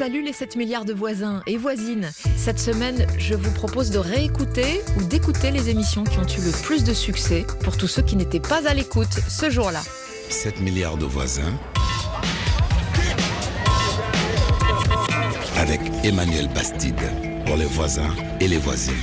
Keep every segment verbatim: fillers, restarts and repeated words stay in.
Salut les sept milliards de voisins et voisines. Cette semaine, je vous propose de réécouter ou d'écouter les émissions qui ont eu le plus de succès pour tous ceux qui n'étaient pas à l'écoute ce jour-là. sept milliards de voisins avec Emmanuel Bastide pour les voisins et les voisines.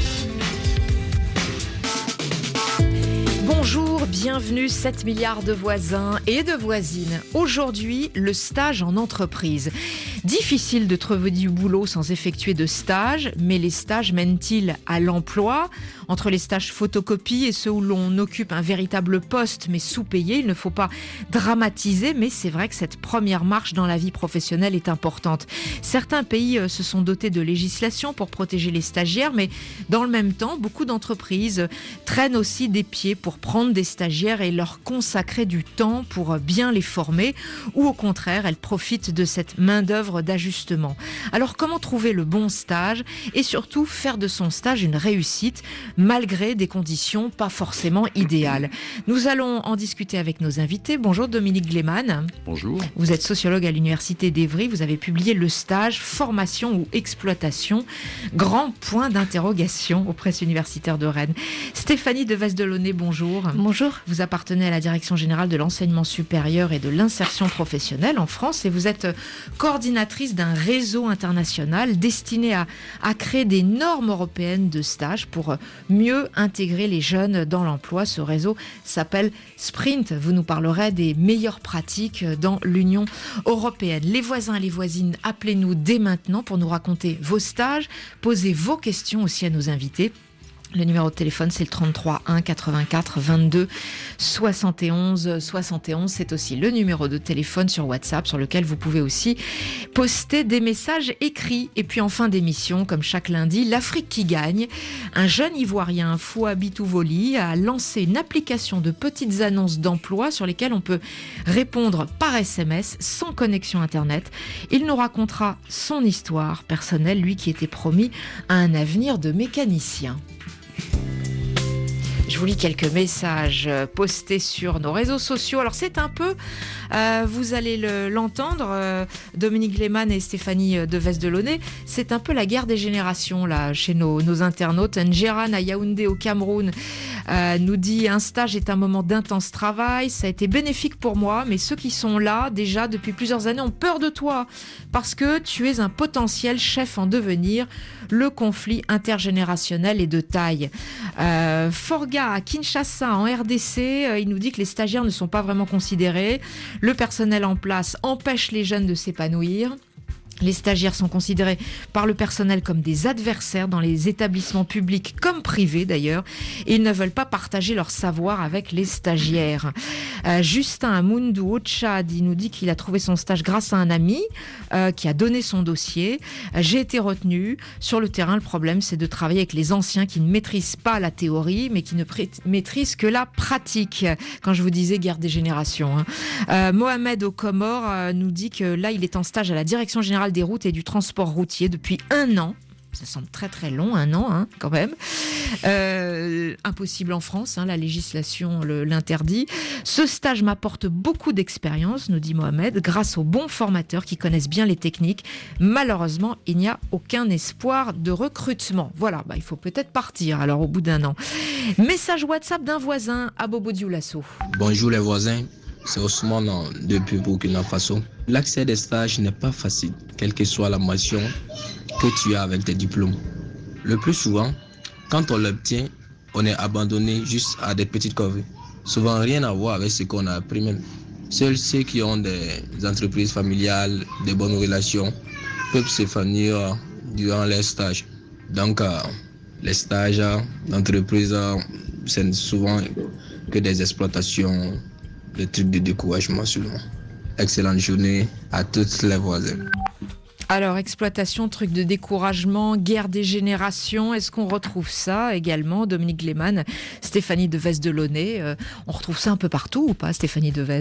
Bonjour, bienvenue sept milliards de voisins et de voisines. Aujourd'hui, le stage en entreprise. Difficile de trouver du boulot sans effectuer de stage, mais les stages mènent-ils à l'emploi ? Entre les stages photocopie et ceux où l'on occupe un véritable poste mais sous-payé, il ne faut pas dramatiser, mais c'est vrai que cette première marche dans la vie professionnelle est importante. Certains pays se sont dotés de législation pour protéger les stagiaires, mais dans le même temps, beaucoup d'entreprises traînent aussi des pieds pour prendre des stagiaires et leur consacrer du temps pour bien les former, ou au contraire, elles profitent de cette main-d'œuvre d'ajustement. Alors comment trouver le bon stage et surtout faire de son stage une réussite malgré des conditions pas forcément idéales? Nous allons en discuter avec nos invités. Bonjour Dominique Gleeman. Bonjour. Vous êtes sociologue à l'université d'Evry. Vous avez publié le stage formation ou exploitation, grand point d'interrogation aux presses universitaires de Rennes. Stéphanie Devez-Delaunay, bonjour. Bonjour. Vous appartenez à la direction générale de l'enseignement supérieur et de l'insertion professionnelle en France et vous êtes coordinatrice d'un réseau international destiné à, à créer des normes européennes de stage pour mieux intégrer les jeunes dans l'emploi. Ce réseau s'appelle Sprint. Vous nous parlerez des meilleures pratiques dans l'Union européenne. Les voisins et les voisines, appelez-nous dès maintenant pour nous raconter vos stages, posez vos questions aussi à nos invités. Le numéro de téléphone, c'est le trente-trois un quatre-vingt-quatre vingt-deux soixante et onze soixante et onze. C'est aussi le numéro de téléphone sur WhatsApp sur lequel vous pouvez aussi poster des messages écrits. Et puis en fin d'émission, comme chaque lundi, l'Afrique qui gagne. Un jeune Ivoirien, Fouabi Touvoli, a lancé une application de petites annonces d'emploi sur lesquelles on peut répondre par S M S sans connexion Internet. Il nous racontera son histoire personnelle, lui qui était promis à un avenir de mécanicien. Je vous lis quelques messages postés sur nos réseaux sociaux. Alors c'est un peu, euh, vous allez le, l'entendre, euh, Dominique Gleeman et Stéphanie Devez-Delaunay, c'est un peu la guerre des générations là chez nos, nos internautes. Ngeran à Yaoundé au Cameroun euh, nous dit: un stage est un moment d'intense travail, ça a été bénéfique pour moi, mais ceux qui sont là déjà depuis plusieurs années ont peur de toi parce que tu es un potentiel chef en devenir. Le conflit intergénérationnel est de taille. Euh, Forga à Kinshasa, en R D C, euh, il nous dit que les stagiaires ne sont pas vraiment considérés. Le personnel en place empêche les jeunes de s'épanouir. Les stagiaires sont considérés par le personnel comme des adversaires dans les établissements publics comme privés d'ailleurs. Et ils ne veulent pas partager leur savoir avec les stagiaires. Euh, Justin Amoundou au Tchad, il nous dit qu'il a trouvé son stage grâce à un ami euh, qui a donné son dossier. Euh, j'ai été retenu. Sur le terrain, le problème, c'est de travailler avec les anciens qui ne maîtrisent pas la théorie, mais qui ne pré- maîtrisent que la pratique. Quand je vous disais guerre des générations. Hein. Euh, Mohamed aux Comores euh, nous dit que là, il est en stage à la direction générale des routes et du transport routier depuis un an. Ça semble très très long, un an hein, quand même. Euh, impossible en France, hein, la législation le, l'interdit. Ce stage m'apporte beaucoup d'expérience, nous dit Mohamed, grâce aux bons formateurs qui connaissent bien les techniques. Malheureusement, il n'y a aucun espoir de recrutement. Voilà, bah, il faut peut-être partir alors au bout d'un an. Message WhatsApp d'un voisin à Bobo Dioulasso. Bonjour les voisins. C'est Ousmane depuis Burkina Faso. L'accès des stages n'est pas facile, quelle que soit la mention que tu as avec tes diplômes. Le plus souvent, quand on l'obtient, on est abandonné juste à des petites corvées. Souvent rien à voir avec ce qu'on a appris même. Seuls ceux qui ont des entreprises familiales, des bonnes relations, peuvent s'épanouir durant les stages. Donc, euh, les stages d'entreprise, euh, c'est souvent que des exploitations, des trucs de découragement seulement. Excellente journée à toutes les voisins. Alors, exploitation, truc de découragement, guerre des générations, est-ce qu'on retrouve ça également, Dominique Gleeman, Stéphanie Devez-Delaunay, euh, on retrouve ça un peu partout ou pas, Stéphanie Devez ?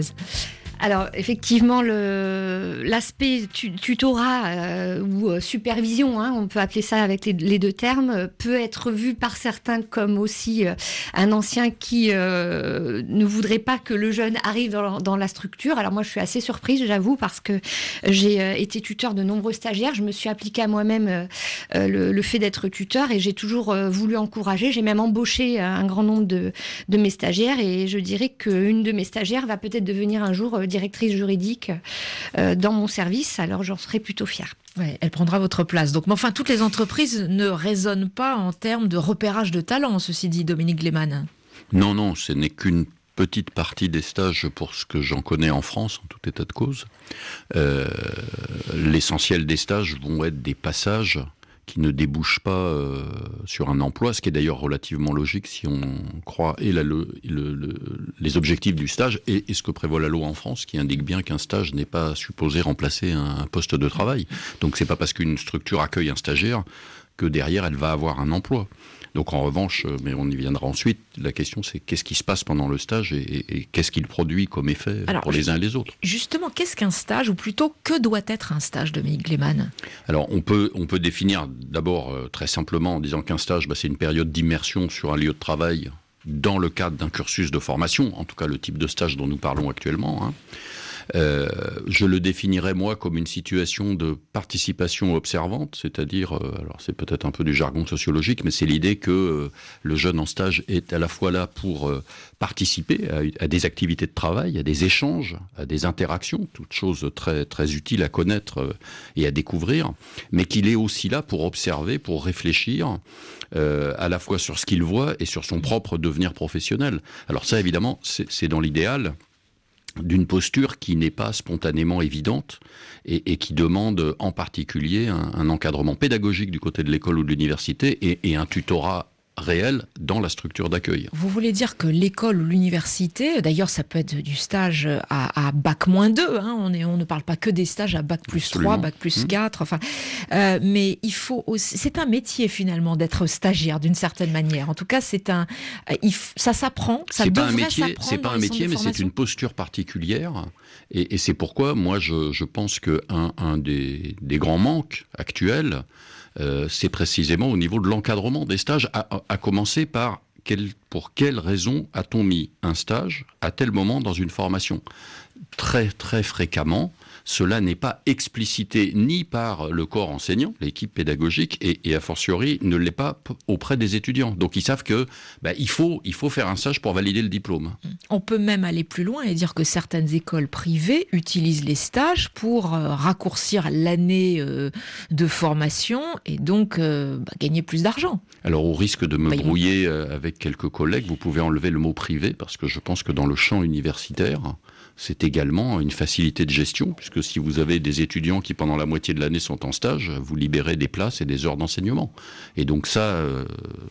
Alors effectivement, le, l'aspect tu, tutorat euh, ou euh, supervision, hein, on peut appeler ça avec les, les deux termes, euh, peut être vu par certains comme aussi euh, un ancien qui euh, ne voudrait pas que le jeune arrive dans, dans la structure. Alors moi je suis assez surprise, j'avoue, parce que j'ai euh, été tuteur de nombreux stagiaires, je me suis appliquée à moi-même euh, euh, le, le fait d'être tuteur et j'ai toujours euh, voulu encourager, j'ai même embauché un grand nombre de, de mes stagiaires et je dirais qu'une de mes stagiaires va peut-être devenir un jour euh, directrice juridique euh, dans mon service, alors j'en serais plutôt fière. Ouais, elle prendra votre place. Donc, mais enfin, toutes les entreprises ne raisonnent pas en termes de repérage de talent, ceci dit, Dominique Lehmann. Non, non, ce n'est qu'une petite partie des stages pour ce que j'en connais en France, en tout état de cause. Euh, l'essentiel des stages vont être des passages qui ne débouchent pas euh, sur un emploi, ce qui est d'ailleurs relativement logique si on croit et la, le, le, le, les objectifs du stage et, et ce que prévoit la loi en France, qui indique bien qu'un stage n'est pas supposé remplacer un, un poste de travail. Donc c'est pas parce qu'une structure accueille un stagiaire que derrière elle va avoir un emploi. Donc en revanche, mais on y viendra ensuite, la question c'est qu'est-ce qui se passe pendant le stage et, et, et qu'est-ce qu'il produit comme effet Alors, pour les uns et les autres. Justement, qu'est-ce qu'un stage, ou plutôt que doit être un stage, Dominique Lehmann ? Alors on peut, on peut définir d'abord euh, très simplement en disant qu'un stage, bah, c'est une période d'immersion sur un lieu de travail dans le cadre d'un cursus de formation, en tout cas le type de stage dont nous parlons actuellement, hein. Euh, je le définirais moi comme une situation de participation observante, c'est-à-dire, euh, alors c'est peut-être un peu du jargon sociologique, mais c'est l'idée que euh, le jeune en stage est à la fois là pour euh, participer à, à des activités de travail, à des échanges, à des interactions, toutes choses très très utiles à connaître euh, et à découvrir, mais qu'il est aussi là pour observer, pour réfléchir, euh, à la fois sur ce qu'il voit et sur son propre devenir professionnel. Alors ça, évidemment, c'est, c'est dans l'idéal d'une posture qui n'est pas spontanément évidente et, et qui demande en particulier un, un encadrement pédagogique du côté de l'école ou de l'université et, et un tutorat réel dans la structure d'accueil. Vous voulez dire que l'école ou l'université, d'ailleurs ça peut être du stage à, à bac moins deux, hein, on, est, on ne parle pas que des stages à bac plus Absolument. trois, bac plus mmh. quatre, enfin, euh, mais il faut aussi, c'est un métier finalement d'être stagiaire d'une certaine manière. En tout cas, c'est un, il, ça s'apprend, ça c'est devrait pas un métier, s'apprendre. C'est pas un métier, mais c'est une posture particulière, et, et c'est pourquoi moi je, je pense que un, un des, des grands manques actuels, Euh, c'est précisément au niveau de l'encadrement des stages, à, à, à commencer par quel, pour quelle raison a-t-on mis un stage à tel moment dans une formation ? Très très fréquemment, cela n'est pas explicité ni par le corps enseignant, l'équipe pédagogique, et, et a fortiori ne l'est pas p- auprès des étudiants. Donc ils savent que bah, il faut il faut faire un stage pour valider le diplôme. On peut même aller plus loin et dire que certaines écoles privées utilisent les stages pour euh, raccourcir l'année euh, de formation et donc euh, bah, gagner plus d'argent. Alors au risque de me bah, brouiller euh, avec quelques collègues, vous pouvez enlever le mot privé parce que je pense que dans le champ universitaire, c'est également une facilité de gestion, puisque si vous avez des étudiants qui, pendant la moitié de l'année, sont en stage, vous libérez des places et des heures d'enseignement. Et donc ça... Euh,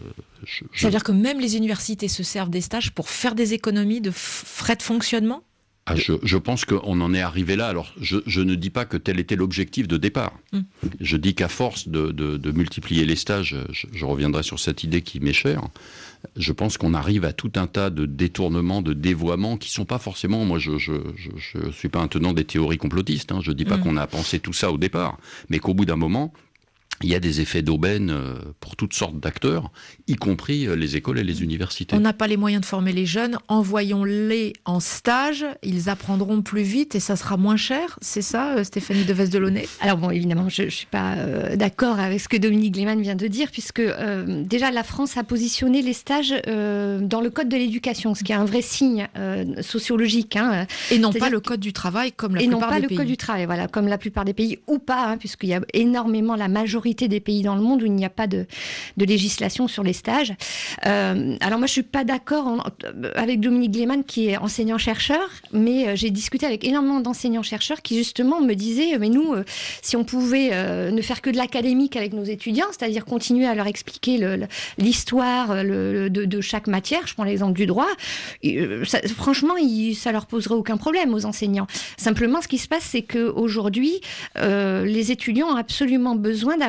je, je... Ça veut dire que même les universités se servent des stages pour faire des économies de f- frais de fonctionnement ? Ah, je, je pense qu'on en est arrivé là. Alors, je, je ne dis pas que tel était l'objectif de départ. Mmh. Je dis qu'à force de, de, de multiplier les stages, je, je reviendrai sur cette idée qui m'est chère, je pense qu'on arrive à tout un tas de détournements, de dévoiements qui sont pas forcément... Moi, je je, je, je suis pas un tenant des théories complotistes. Hein, je dis pas mmh. qu'on a pensé tout ça au départ, mais qu'au bout d'un moment... il y a des effets d'aubaine pour toutes sortes d'acteurs, y compris les écoles et les universités. On n'a pas les moyens de former les jeunes, envoyons-les en stage, ils apprendront plus vite et ça sera moins cher, c'est ça, Stéphanie Devez de Launay ? Alors bon, évidemment, je ne suis pas euh, d'accord avec ce que Dominique Lehmann vient de dire, puisque euh, déjà la France a positionné les stages euh, dans le Code de l'éducation, ce qui est un vrai signe euh, sociologique. Hein, et non pas le Code du travail, comme la et plupart des pays. Et non pas le Code du travail, voilà, comme la plupart des pays, ou pas, hein, puisqu'il y a énormément, la majorité des pays dans le monde où il n'y a pas de, de législation sur les stages. Euh, alors moi, je suis pas d'accord en, avec Dominique Lehmann qui est enseignant-chercheur, mais euh, j'ai discuté avec énormément d'enseignants-chercheurs qui justement me disaient, mais nous, euh, si on pouvait euh, ne faire que de l'académique avec nos étudiants, c'est-à-dire continuer à leur expliquer le, le, l'histoire le, le, de, de chaque matière, je prends l'exemple du droit, euh, ça, franchement, il, ça leur poserait aucun problème aux enseignants. Simplement, ce qui se passe, c'est qu'aujourd'hui, euh, les étudiants ont absolument besoin d'avoir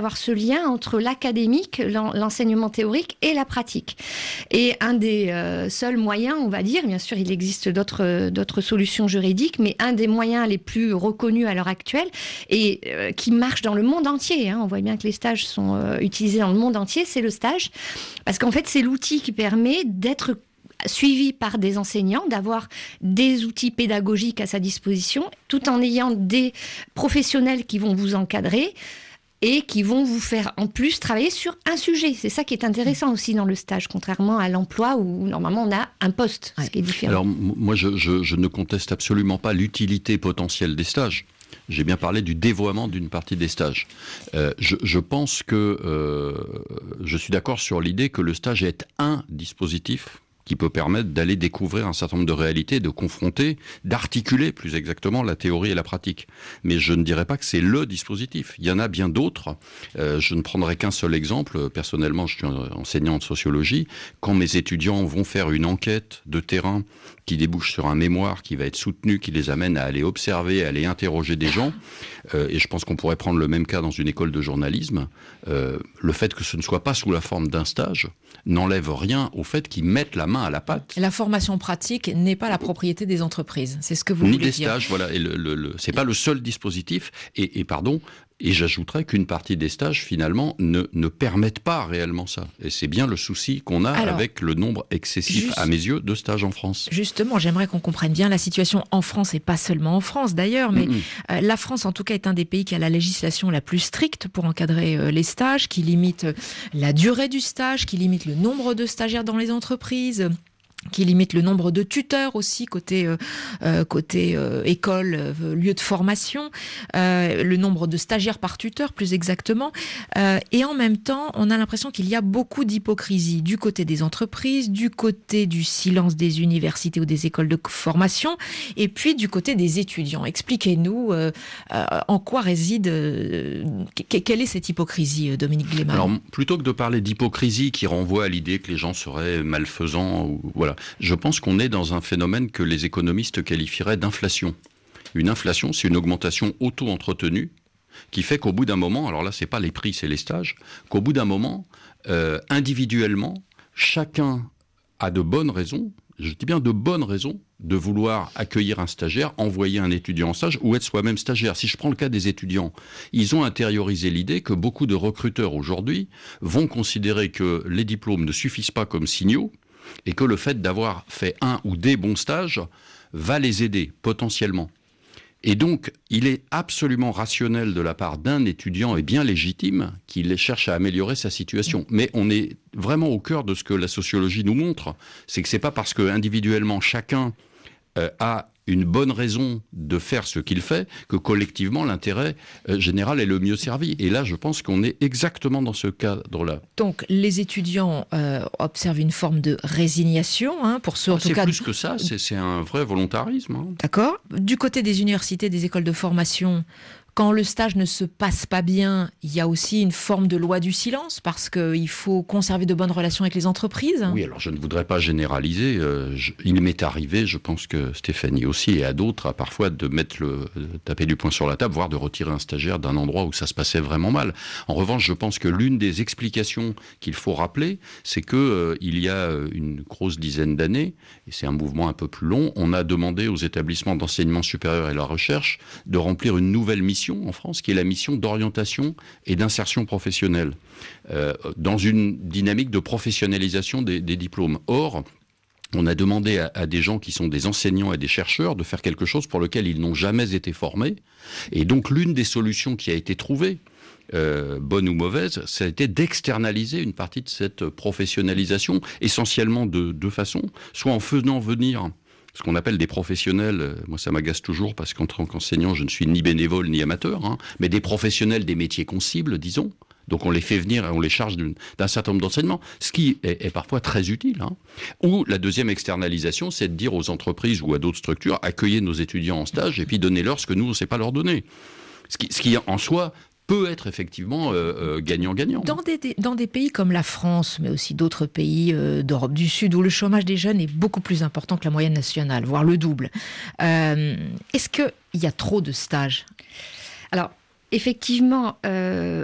d'avoir ce lien entre l'académique, l'en, l'enseignement théorique et la pratique. Et un des euh, seuls moyens, on va dire, bien sûr, il existe d'autres, d'autres solutions juridiques, mais un des moyens les plus reconnus à l'heure actuelle et euh, qui marche dans le monde entier, hein, on voit bien que les stages sont euh, utilisés dans le monde entier, c'est le stage. Parce qu'en fait, c'est l'outil qui permet d'être suivi par des enseignants, d'avoir des outils pédagogiques à sa disposition, tout en ayant des professionnels qui vont vous encadrer et qui vont vous faire en plus travailler sur un sujet. C'est ça qui est intéressant aussi dans le stage, contrairement à l'emploi où normalement on a un poste, ce qui est différent. Alors moi je, je, je ne conteste absolument pas l'utilité potentielle des stages. J'ai bien parlé du dévoiement d'une partie des stages. Euh, je, je pense que euh, je suis d'accord sur l'idée que le stage est un dispositif qui peut permettre d'aller découvrir un certain nombre de réalités, de confronter, d'articuler plus exactement la théorie et la pratique. Mais je ne dirais pas que c'est le dispositif. Il y en a bien d'autres. Euh, je ne prendrai qu'un seul exemple. Personnellement, je suis enseignant de sociologie. Quand mes étudiants vont faire une enquête de terrain qui débouche sur un mémoire qui va être soutenu, qui les amène à aller observer, à aller interroger des gens, euh, et je pense qu'on pourrait prendre le même cas dans une école de journalisme, euh, le fait que ce ne soit pas sous la forme d'un stage n'enlève rien au fait qu'ils mettent la main à la pâte. La formation pratique n'est pas la propriété des entreprises, c'est ce que vous Ni voulez des dire. stages, voilà, et le, le, le, c'est pas le seul dispositif, et, et pardon, et j'ajouterais qu'une partie des stages, finalement, ne, ne permettent pas réellement ça. Et c'est bien le souci qu'on a Alors, avec le nombre excessif, juste, à mes yeux, de stages en France. Justement, j'aimerais qu'on comprenne bien la situation en France, et pas seulement en France d'ailleurs, mais mmh. euh, la France, en tout cas, est un des pays qui a la législation la plus stricte pour encadrer euh, les stages, qui limite euh, la durée du stage, qui limite le nombre de stagiaires dans les entreprises, qui limite le nombre de tuteurs aussi côté euh, euh, côté euh, école, euh, lieu de formation, euh, le nombre de stagiaires par tuteur plus exactement, euh, et en même temps on a l'impression qu'il y a beaucoup d'hypocrisie du côté des entreprises, du côté du silence des universités ou des écoles de formation, et puis du côté des étudiants. Expliquez-nous euh, euh, en quoi réside, euh, quelle est cette hypocrisie, Dominique Gleeman? Alors plutôt que de parler d'hypocrisie qui renvoie à l'idée que les gens seraient malfaisants ou voilà. Je pense qu'on est dans un phénomène que les économistes qualifieraient d'inflation. Une inflation, c'est une augmentation auto-entretenue qui fait qu'au bout d'un moment, alors là, c'est pas les prix, c'est les stages, qu'au bout d'un moment, euh, individuellement, chacun a de bonnes raisons, je dis bien de bonnes raisons, de vouloir accueillir un stagiaire, envoyer un étudiant en stage ou être soi-même stagiaire. Si je prends le cas des étudiants, ils ont intériorisé l'idée que beaucoup de recruteurs aujourd'hui vont considérer que les diplômes ne suffisent pas comme signaux, et que le fait d'avoir fait un ou des bons stages va les aider potentiellement. Et donc, il est absolument rationnel de la part d'un étudiant et bien légitime qu'il cherche à améliorer sa situation. Mais on est vraiment au cœur de ce que la sociologie nous montre. C'est que c'est pas parce que individuellement chacun euh, a une bonne raison de faire ce qu'il fait, que collectivement, l'intérêt euh, général est le mieux servi. Et là, je pense qu'on est exactement dans ce cadre-là. Donc, les étudiants euh, observent une forme de résignation, hein, pour ceux, en ah, tout c'est cas... plus que ça, c'est, c'est un vrai volontarisme. Hein. D'accord. Du côté des universités, des écoles de formation, quand le stage ne se passe pas bien, il y a aussi une forme de loi du silence, parce qu'il faut conserver de bonnes relations avec les entreprises. Oui, alors je ne voudrais pas généraliser. Euh, je, il m'est arrivé, je pense que Stéphanie aussi, et à d'autres, à parfois de mettre le, de taper du poing sur la table, voire de retirer un stagiaire d'un endroit où ça se passait vraiment mal. En revanche, je pense que l'une des explications qu'il faut rappeler, c'est que euh, il y a une grosse dizaine d'années, et c'est un mouvement un peu plus long, on a demandé aux établissements d'enseignement supérieur et la recherche de remplir une nouvelle mission en France, qui est la mission d'orientation et d'insertion professionnelle, euh, dans une dynamique de professionnalisation des, des diplômes. Or, on a demandé à, à des gens qui sont des enseignants et des chercheurs de faire quelque chose pour lequel ils n'ont jamais été formés. Et donc, l'une des solutions qui a été trouvée, Euh, bonne ou mauvaise, ça a été d'externaliser une partie de cette professionnalisation, essentiellement de deux façons, soit en faisant venir ce qu'on appelle des professionnels, moi ça m'agace toujours parce qu'en tant qu'enseignant, je ne suis ni bénévole ni amateur, hein, mais des professionnels des métiers qu'on cible, disons. Donc on les fait venir et on les charge d'une, d'un certain nombre d'enseignements, ce qui est, est parfois très utile. Hein. Ou la deuxième externalisation, c'est de dire aux entreprises ou à d'autres structures, accueillez nos étudiants en stage et puis donnez-leur ce que nous, on ne sait pas leur donner. Ce qui, ce qui en soi peut être effectivement euh, euh, gagnant-gagnant. Dans des, dans des pays comme la France, mais aussi d'autres pays euh, d'Europe du Sud, où le chômage des jeunes est beaucoup plus important que la moyenne nationale, voire le double, euh, est-ce qu'il y a trop de stages ? Alors, effectivement, euh,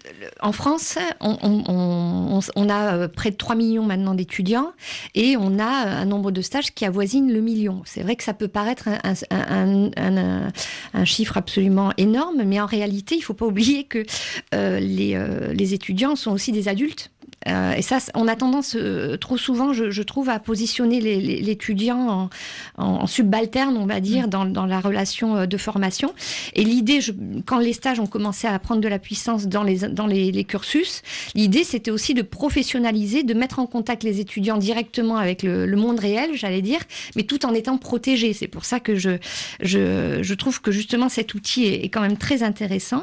en France, on, on, on, on a près de trois millions maintenant d'étudiants et on a un nombre de stages qui avoisine le million. C'est vrai que ça peut paraître un, un, un, un, un chiffre absolument énorme, mais en réalité, il ne faut pas oublier que euh, les, euh, les étudiants sont aussi des adultes. Euh, et ça, on a tendance euh, trop souvent, je, je trouve, à positionner les, les, l'étudiant en, en, en subalterne, on va dire, mmh. dans, dans la relation de formation. Et l'idée, je, quand les stages ont commencé à prendre de la puissance dans les, dans les, les cursus, l'idée, c'était aussi de professionnaliser, de mettre en contact les étudiants directement avec le, le monde réel, j'allais dire, mais tout en étant protégés. C'est pour ça que je, je, je trouve que justement cet outil est, est quand même très intéressant.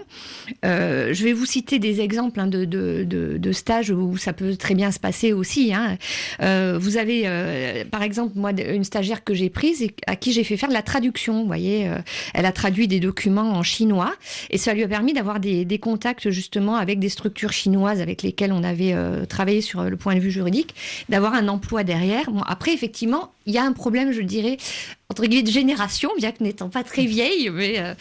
Euh, je vais vous citer des exemples hein, de, de, de, de stages où ça peut très bien se passer aussi. Hein. Euh, vous avez, euh, par exemple, moi, une stagiaire que j'ai prise et à qui j'ai fait faire de la traduction. Vous voyez, euh, elle a traduit des documents en chinois et ça lui a permis d'avoir des, des contacts justement avec des structures chinoises avec lesquelles on avait euh, travaillé sur le point de vue juridique, d'avoir un emploi derrière. Bon, après, effectivement, il y a un problème, je dirais, entre guillemets, de génération, bien que n'étant pas très vieille, mais euh,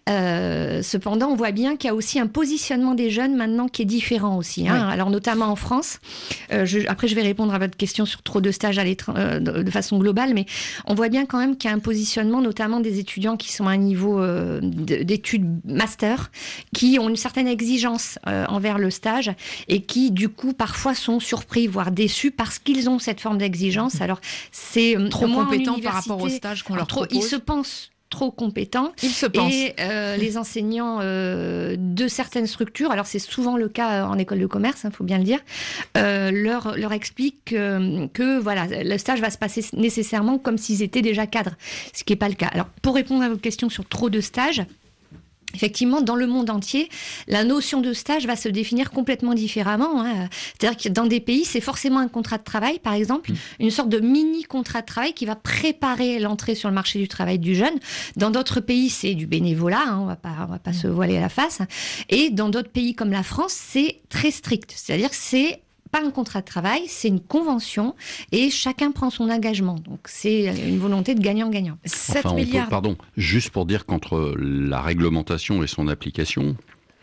euh, cependant, on voit bien qu'il y a aussi un positionnement des jeunes maintenant qui est différent aussi. Hein. Oui. Alors, notamment en France, euh, je, après je vais répondre à votre question sur trop de stages à l'étranger euh, de, de façon globale, mais on voit bien quand même qu'il y a un positionnement, notamment des étudiants qui sont à un niveau euh, d'études master, qui ont une certaine exigence euh, envers le stage et qui, du coup, parfois sont surpris, voire déçus parce qu'ils ont cette forme d'exigence. Alors, c'est trop compétent par rapport au stage qu'on leur trop, propose. Ils se pensent trop compétents. Ils se pensent. Et euh, les enseignants euh, de certaines structures, alors c'est souvent le cas en école de commerce, il hein, faut bien le dire, euh, leur, leur expliquent que, que voilà, le stage va se passer nécessairement comme s'ils étaient déjà cadres, ce qui n'est pas le cas. Alors, pour répondre à votre question sur trop de stages, effectivement, dans le monde entier, la notion de stage va se définir complètement différemment. Hein. C'est-à-dire que dans des pays, c'est forcément un contrat de travail, par exemple, mmh. une sorte de mini-contrat de travail qui va préparer l'entrée sur le marché du travail du jeune. Dans d'autres pays, c'est du bénévolat, hein, on va pas, on va pas mmh. se voiler la face. Et dans d'autres pays comme la France, c'est très strict. C'est-à-dire que c'est pas un contrat de travail, c'est une convention et chacun prend son engagement. Donc c'est une volonté de gagnant-gagnant. sept enfin, milliards. Peut, pardon, juste pour dire qu'entre la réglementation et son application,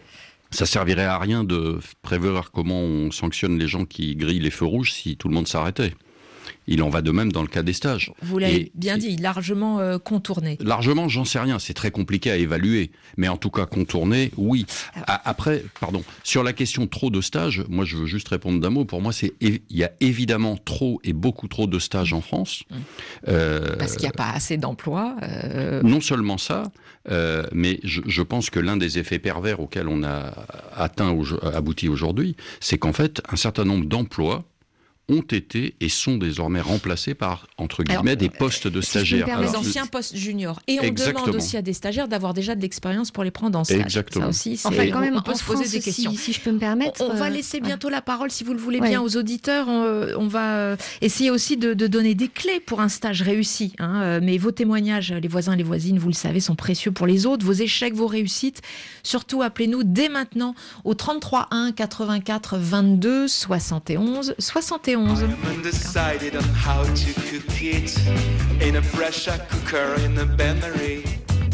ça servirait à rien de prévoir comment on sanctionne les gens qui grillent les feux rouges si tout le monde s'arrêtait. Il en va de même dans le cas des stages. Vous l'avez et, bien dit, largement euh, contourné. Largement, j'en sais rien, c'est très compliqué à évaluer. Mais en tout cas, contourné, oui. Ah. Après, pardon, sur la question trop de stages, moi je veux juste répondre d'un mot. Pour moi, c'est il y a évidemment trop et beaucoup trop de stages en France. Mmh. Euh, Parce qu'il n'y a pas assez d'emplois. Euh... Non seulement ça, euh, mais je, je pense que l'un des effets pervers auxquels on a atteint, abouti aujourd'hui, c'est qu'en fait, un certain nombre d'emplois ont été et sont désormais remplacés par, entre guillemets, Alors, des postes de si stagiaires. Alors, les anciens postes juniors. Et on Exactement. demande aussi à des stagiaires d'avoir déjà de l'expérience pour les prendre en stage. Exactement. Ça aussi, c'est... Enfin, quand même, on peut se poser France, des questions. Si, si je peux me permettre... On, on va laisser bientôt ouais. la parole, si vous le voulez ouais. bien, aux auditeurs. On, on va essayer aussi de, de donner des clés pour un stage réussi. Hein. Mais vos témoignages, les voisins, les voisines, vous le savez, sont précieux pour les autres. Vos échecs, vos réussites. Surtout, appelez-nous dès maintenant au trente-trois un quatre-vingt-quatre vingt-deux soixante et onze soixante et onze. Decided on how to cook it in a pressure cooker in a bain-marie.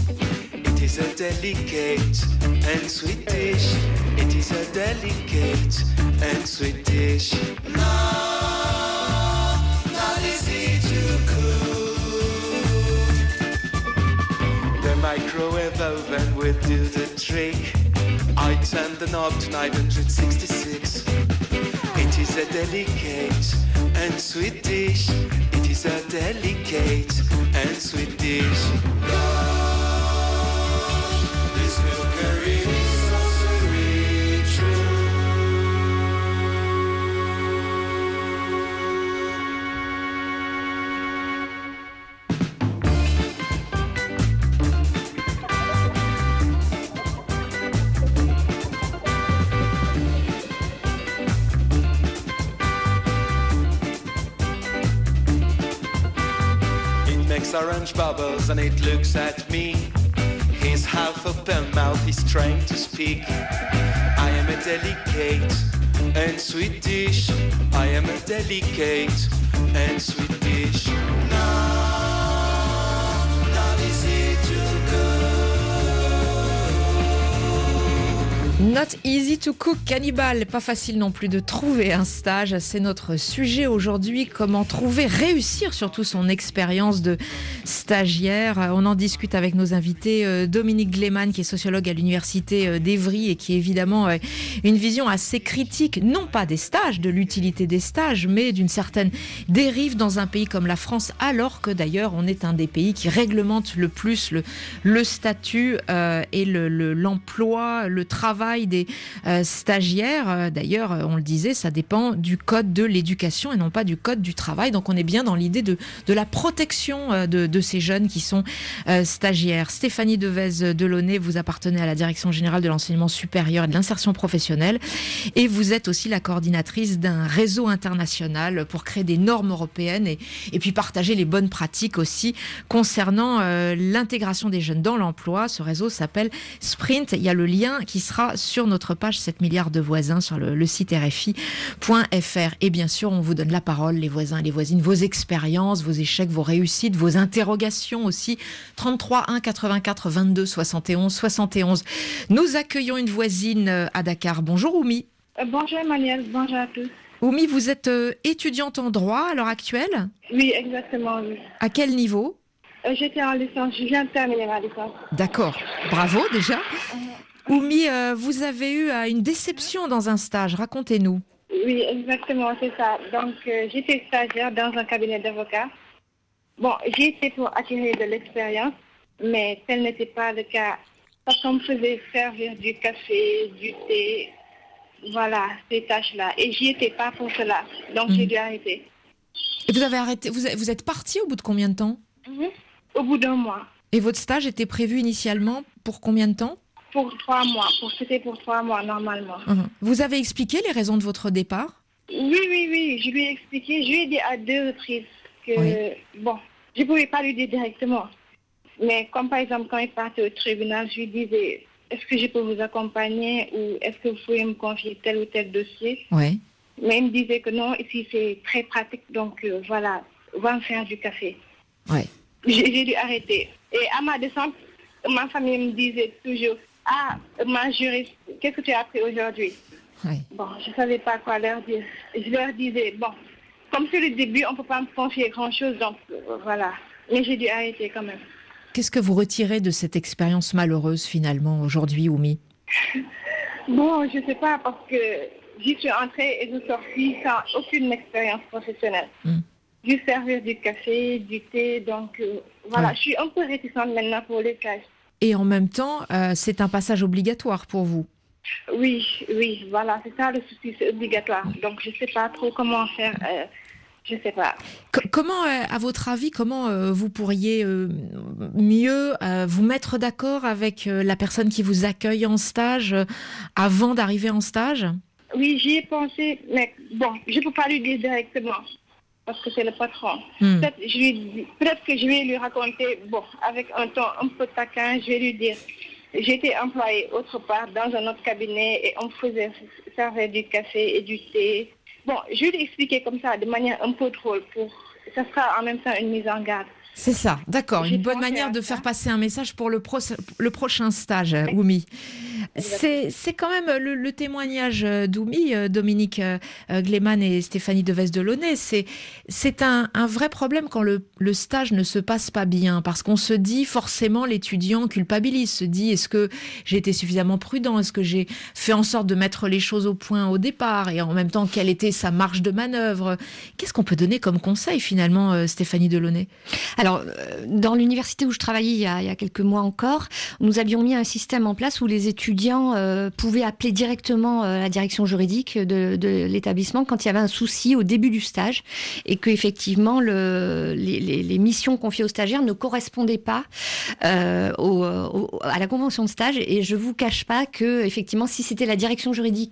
It is a delicate and sweet dish. It is a delicate and sweet dish. No, not easy to cook. The microwave oven will do the trick. I turned the knob to nine hundred sixty-six. It is a delicate and sweet dish. It is a delicate and sweet dish. Love, this milkery sorcery true. Orange bubbles and it looks at me. His half open mouth is trying to speak. I am a delicate and sweet dish. I am a delicate and sweet dish. No, not easy to cook. Not easy to cook, Cannibal. Pas facile non plus de trouver un stage. C'est notre sujet aujourd'hui. Comment trouver, réussir surtout son expérience de stagiaire. On en discute avec nos invités. Dominique Gleeman, qui est sociologue à l'université d'Evry et qui a évidemment une vision assez critique, non pas des stages, de l'utilité des stages, mais d'une certaine dérive dans un pays comme la France, alors que d'ailleurs on est un des pays qui réglemente le plus le, le statut euh, et le, le, l'emploi, le travail des euh, stagiaires. D'ailleurs, on le disait, ça dépend du code de l'éducation et non pas du code du travail. Donc on est bien dans l'idée de, de la protection euh, de, de ces jeunes qui sont euh, stagiaires. Stéphanie Devez-Delaunay, vous appartenez à la Direction générale de l'enseignement supérieur et de l'insertion professionnelle et vous êtes aussi la coordinatrice d'un réseau international pour créer des normes européennes et, et puis partager les bonnes pratiques aussi concernant euh, l'intégration des jeunes dans l'emploi. Ce réseau s'appelle Sprint. Il y a le lien qui sera sur notre page sept milliards de voisins sur le, le site R F I point F R. Et bien sûr, on vous donne la parole, les voisins et les voisines, vos expériences, vos échecs, vos réussites, vos interrogations aussi. trente-trois un quatre-vingt-quatre vingt-deux soixante et onze soixante et onze. Nous accueillons une voisine à Dakar. Bonjour Oumi. Euh, bonjour Emmanuel, bonjour à tous. Oumi, vous êtes euh, étudiante en droit à l'heure actuelle ? Oui, exactement, oui. À quel niveau ? euh, J'étais en licence, je viens de terminer ma licence. D'accord, bravo déjà. Oumi, euh, vous avez eu euh, une déception dans un stage, racontez-nous. Oui, exactement, c'est ça. Donc, euh, j'étais stagiaire dans un cabinet d'avocats. Bon, j'y étais pour acquérir de l'expérience, mais tel n'était pas le cas. Parce qu'on me faisait servir du café, du thé, voilà, ces tâches-là. Et j'y étais pas pour cela, donc mmh. j'ai dû arrêter. Et vous avez arrêté, vous, vous êtes partie au bout de combien de temps ? mmh. Au bout d'un mois. Et votre stage était prévu initialement pour combien de temps ? Pour trois mois, pour, c'était pour trois mois normalement. Mmh. Vous avez expliqué les raisons de votre départ ? Oui, oui, oui, je lui ai expliqué, je lui ai dit à deux reprises que, oui. bon, je ne pouvais pas lui dire directement. Mais comme par exemple, quand il partait au tribunal, je lui disais, est-ce que je peux vous accompagner ou est-ce que vous pouvez me confier tel ou tel dossier ? Oui. Mais il me disait que non, ici c'est très pratique, donc euh, voilà, va me faire du café. Oui. J'ai, j'ai dû arrêter. Et à ma descente, ma famille me disait toujours, ah, ma juriste, qu'est-ce que tu as appris aujourd'hui ? Oui. Bon, je ne savais pas quoi leur dire. Je leur disais, bon, comme c'est le début, on ne peut pas me confier grand-chose, donc euh, voilà. Mais j'ai dû arrêter quand même. Qu'est-ce que vous retirez de cette expérience malheureuse finalement aujourd'hui, Oumi ? Bon, je ne sais pas, parce que j'y suis entrée et je suis sortie sans aucune expérience professionnelle. Mm. Juste servir du café, du thé, donc euh, voilà, ouais. Je suis un peu réticente maintenant pour les stages. Et en même temps, euh, c'est un passage obligatoire pour vous ? Oui, oui, voilà, c'est ça le souci, c'est obligatoire. Donc je ne sais pas trop comment faire, euh, je ne sais pas. C- comment, euh, à votre avis, comment euh, vous pourriez euh, mieux euh, vous mettre d'accord avec euh, la personne qui vous accueille en stage euh, avant d'arriver en stage ? Oui, j'y ai pensé, mais bon, je ne peux pas lui dire directement. Parce que c'est le patron. Hmm. Peut-être, je lui, peut-être que je vais lui raconter, bon, avec un ton un peu taquin, je vais lui dire, j'étais employée autre part dans un autre cabinet et on me faisait servir du café et du thé. Bon, je vais lui expliquer comme ça, de manière un peu drôle, pour, ça sera en même temps une mise en garde. C'est ça, d'accord. J'ai une bonne manière de faire passer un message pour le, pro- le prochain stage, Oumi. C'est, c'est quand même le, le témoignage d'Oumi, Dominique euh, Gleeman et Stéphanie Devez-Delaunay. C'est, c'est un, un vrai problème quand le, le stage ne se passe pas bien, parce qu'on se dit forcément, l'étudiant culpabilise, se dit est-ce que j'ai été suffisamment prudent, est-ce que j'ai fait en sorte de mettre les choses au point au départ, et en même temps, quelle était sa marge de manœuvre ? Qu'est-ce qu'on peut donner comme conseil finalement, euh, Stéphanie Delaunay ? Alors, dans l'université où je travaillais il y, a, il y a quelques mois encore, nous avions mis un système en place où les étudiants euh, pouvaient appeler directement euh, la direction juridique de, de l'établissement quand il y avait un souci au début du stage et qu'effectivement le, les, les, les missions confiées aux stagiaires ne correspondaient pas euh, au, au, à la convention de stage. Et je vous cache pas que effectivement, si c'était la direction juridique qui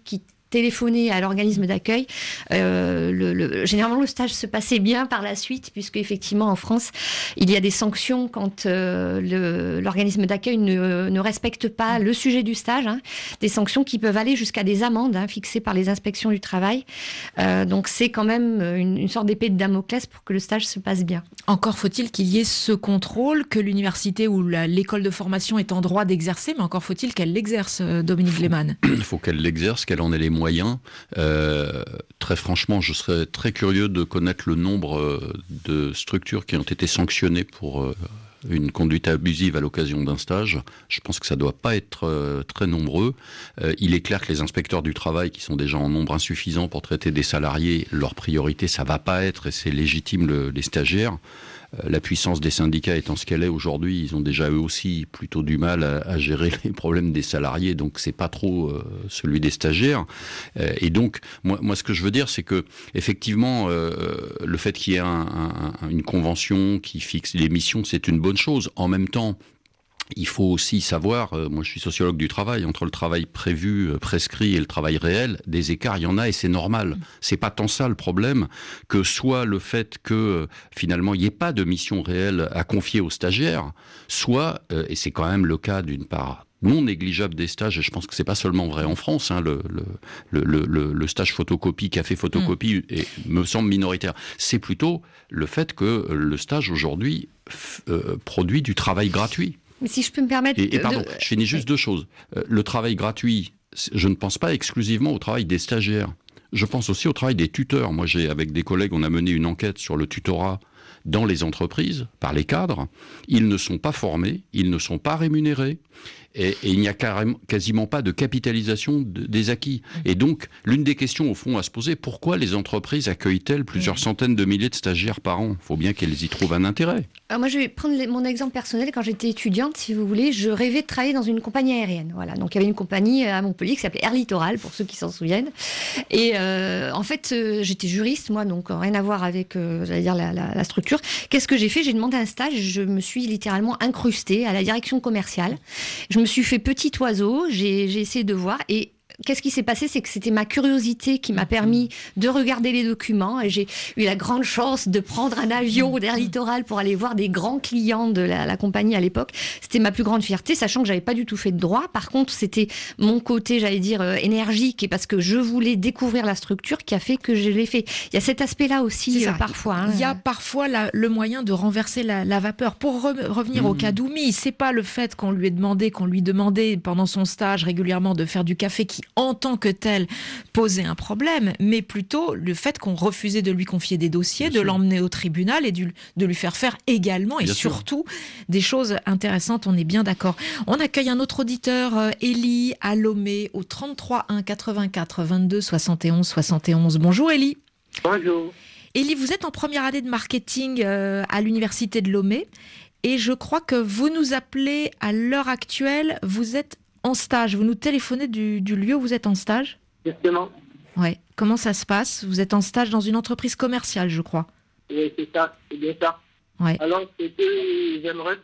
téléphoner à l'organisme d'accueil. Euh, le, le, généralement, le stage se passait bien par la suite, puisque effectivement, en France, il y a des sanctions quand euh, le, l'organisme d'accueil ne, ne respecte pas le sujet du stage. Hein, des sanctions qui peuvent aller jusqu'à des amendes hein, fixées par les inspections du travail. Euh, donc, c'est quand même une, une sorte d'épée de Damoclès pour que le stage se passe bien. Encore faut-il qu'il y ait ce contrôle que l'université ou la, l'école de formation est en droit d'exercer, mais encore faut-il qu'elle l'exerce, Dominique Lehmann. Il faut qu'elle l'exerce, qu'elle en ait les moyens. Euh, très franchement, je serais très curieux de connaître le nombre de structures qui ont été sanctionnées pour euh, une conduite abusive à l'occasion d'un stage. Je pense que ça ne doit pas être euh, très nombreux. Euh, il est clair que les inspecteurs du travail, qui sont déjà en nombre insuffisant pour traiter des salariés, leur priorité, ça ne va pas être, et c'est légitime, le, les stagiaires. La puissance des syndicats étant ce qu'elle est aujourd'hui, ils ont déjà eux aussi plutôt du mal à, à gérer les problèmes des salariés, donc c'est pas trop euh, celui des stagiaires. Euh, et donc, moi, moi, ce que je veux dire, c'est que effectivement, euh, le fait qu'il y ait un, un, une convention qui fixe les missions, c'est une bonne chose. En même temps, il faut aussi savoir, euh, moi je suis sociologue du travail, entre le travail prévu, euh, prescrit et le travail réel, des écarts, il y en a et c'est normal. C'est pas tant ça le problème que soit le fait que euh, finalement il n'y ait pas de mission réelle à confier aux stagiaires, soit, euh, et c'est quand même le cas d'une part non négligeable des stages, et je pense que c'est pas seulement vrai en France, hein, le, le, le, le, le stage photocopie, café photocopie, mmh. et, me semble minoritaire. C'est plutôt le fait que le stage aujourd'hui f- euh, produit du travail gratuit. Mais si je peux me permettre... Et, et pardon, de... je finis juste deux choses. Euh, le travail gratuit, je ne pense pas exclusivement au travail des stagiaires. Je pense aussi au travail des tuteurs. Moi, j'ai, avec des collègues, on a mené une enquête sur le tutorat dans les entreprises, par les cadres. Ils ne sont pas formés, ils ne sont pas rémunérés. Et, et il n'y a carrément, quasiment pas de capitalisation de, des acquis. Et donc, l'une des questions, au fond, à se poser, pourquoi les entreprises accueillent-elles plusieurs centaines de milliers de stagiaires par an ? Il faut bien qu'elles y trouvent un intérêt. Alors moi, je vais prendre les, mon exemple personnel. Quand j'étais étudiante, si vous voulez, je rêvais de travailler dans une compagnie aérienne. Voilà. Donc, il y avait une compagnie à Montpellier qui s'appelait Air Littoral, pour ceux qui s'en souviennent. Et euh, en fait, euh, j'étais juriste, moi, donc rien à voir avec, euh, j'allais dire, la, la, la structure. Qu'est-ce que j'ai fait ? J'ai demandé un stage. Je me suis littéralement incrustée à la direction commerciale. Je me suis fait petit oiseau, j'ai, j'ai essayé de voir et qu'est-ce qui s'est passé ? C'est que c'était ma curiosité qui m'a permis de regarder les documents et j'ai eu la grande chance de prendre un avion d'Air Littoral pour aller voir des grands clients de la, la compagnie à l'époque. C'était ma plus grande fierté, sachant que j'avais pas du tout fait de droit. Par contre, c'était mon côté, j'allais dire, euh, énergique et parce que je voulais découvrir la structure qui a fait que je l'ai fait. Il y a cet aspect-là aussi, euh, parfois. Hein. Il y a parfois la, le moyen de renverser la, la vapeur. Pour re- revenir mmh. au cas d'Oumi, c'est pas le fait qu'on lui ait demandé, qu'on lui demandait pendant son stage régulièrement de faire du café qui en tant que tel posait un problème, mais plutôt le fait qu'on refusait de lui confier des dossiers, Bien de sûr. l'emmener au tribunal et du, de lui faire faire également et Bien surtout sûr. des choses intéressantes, on est bien d'accord. On accueille un autre auditeur, euh, Élie à Lomé, au trente-trois un quatre-vingt-quatre vingt-deux soixante et onze soixante et onze. Bonjour Élie. Bonjour. Élie, vous êtes en première année de marketing euh, à l'université de Lomé et je crois que vous nous appelez à l'heure actuelle, vous êtes en stage, vous nous téléphonez du, du lieu où vous êtes en stage ? Justement. Ouais. Comment ça se passe ? Vous êtes en stage dans une entreprise commerciale, je crois. Oui, c'est ça, c'est bien ça. Ouais. Alors, ce que j'aimerais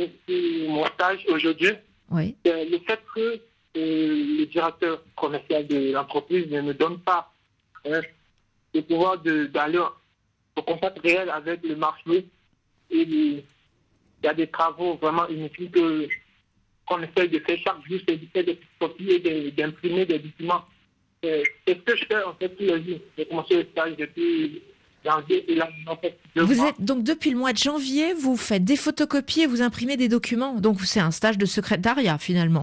sur mon stage aujourd'hui, ouais. c'est le fait que euh, le directeur commercial de l'entreprise ne me donne pas hein, le pouvoir de, d'aller au contact réel avec le marché. Et il y a des travaux vraiment inutiles que qu'on essaie de faire chaque jour, c'est de copier et d'imprimer des documents. C'est ce que je fais en fait tous les jours. J'ai commencé le stage depuis janvier et là, en fait, deux vous mois. Êtes, donc depuis le mois de janvier, vous faites des photocopies et vous imprimez des documents. Donc c'est un stage de secrétariat finalement.